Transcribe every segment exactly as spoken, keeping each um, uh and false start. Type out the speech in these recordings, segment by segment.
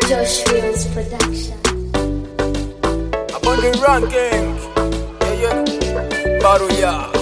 Josh Reels Production. Upon the ranking, yeah, yeah, battle,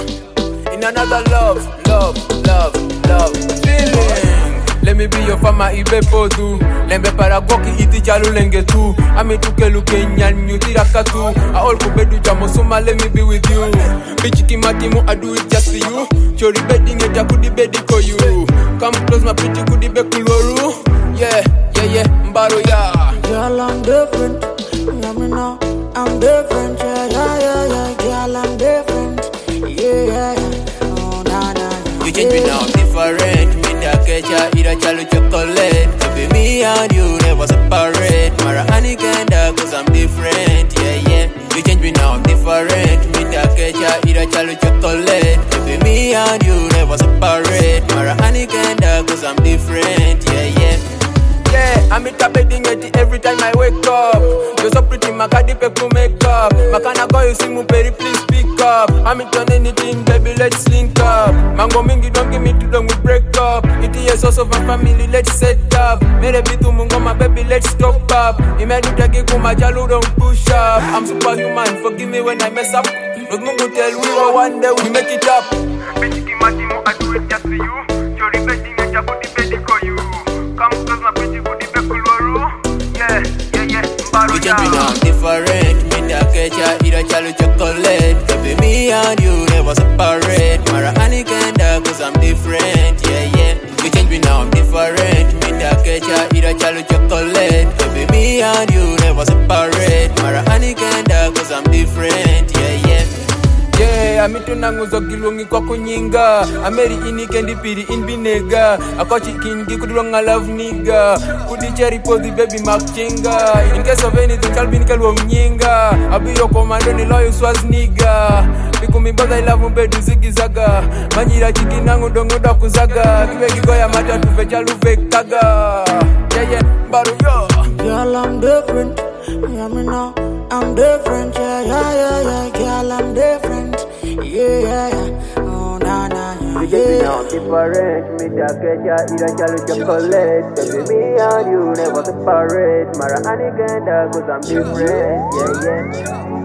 yeah. In another love, love, love, love, feeling. Let me be your farmer, ibe podu. Lembe para goki iti chalu lenge tu. Ami tuke luke nyan nyuti rakatu. I all kubedu jamo suma, let me be with you. Bichiki matimu, I do it just for you. Chori bedding it, I could bedi for you. Come close, my pretty goodie be kuluru. Yeah, yeah, yeah, mbaro ya. Girl, I'm different. Let me know I'm different. Yeah, yeah, yeah, yeah. Girl, I'm different. Yeah, yeah, yeah. Oh, nah, nah, nah. You change me now, I'm different. Me da kecha, ira chalo chocolate. Baby, me and you never separate. Mara honey kenda, cause I'm different. Yeah, yeah. You change me now, I'm different. Me da kecha, ira chalo chocolate. Baby, me and you never separate. Mara honey kenda, cause I'm different. Yeah, yeah. Yeah, I'm it bedding it every time I wake up. You're so pretty, makadi peku makeup. Makana go you see mu peri, please pick up. I'm it on anything, baby, let's link up. Mango mingi, don't give me too long, we break up. It is also my family, let's set up. Mere bitu mungo, my baby, let's stop up. Imedi take kuma jalu, don't push up. I'm superhuman, forgive me when I mess up. Look mungu tell we will one day we make it up. Bitchiki matimu, I do it just for you. Chori bedding it, I put it bedding for you. Come close, my pretty goodie be kuluru. Yeah, yeah, yeah, mbaro You change me now, I'm different. Me da kecha, ira chalo chocolate. Baby, me and you never separate. Mara honey kenda, cause I'm different. Yeah, yeah. You change me now, I'm different. Me da kecha, ira chalo chocolate. Baby, me and you never separate. Mara honey kenda, cause I'm different. Yeah, yeah. Yeah, amitu nanguzo gilungi kwa kunyinga. Ameri ini kendi piri in binega. Akochi kingi kuduranga love nigga. Kudi cherry podi baby makchinga. In case of anything, kalbini kalwa mnyinga. I'll be your commando ni loyal swaz nigga. Biku mi boda ilavu mbedu zigi zaga. Manjira chiki nangu dongo da kuzaga. Kiwe kigoya mata tufe chalu vekaga. Yeah, yeah, baru yo. Girl, I'm different. Let me know I'm different. Yeah, yeah, yeah, yeah. Girl, I'm different. Yeah, yeah, yeah. Oh, nah, nah, nah. You change me now, I'm different. Me da kecha, ira chalo chocolate. Baby, me and you never separate. Mara honey kenda, cause I'm different. Yeah, yeah.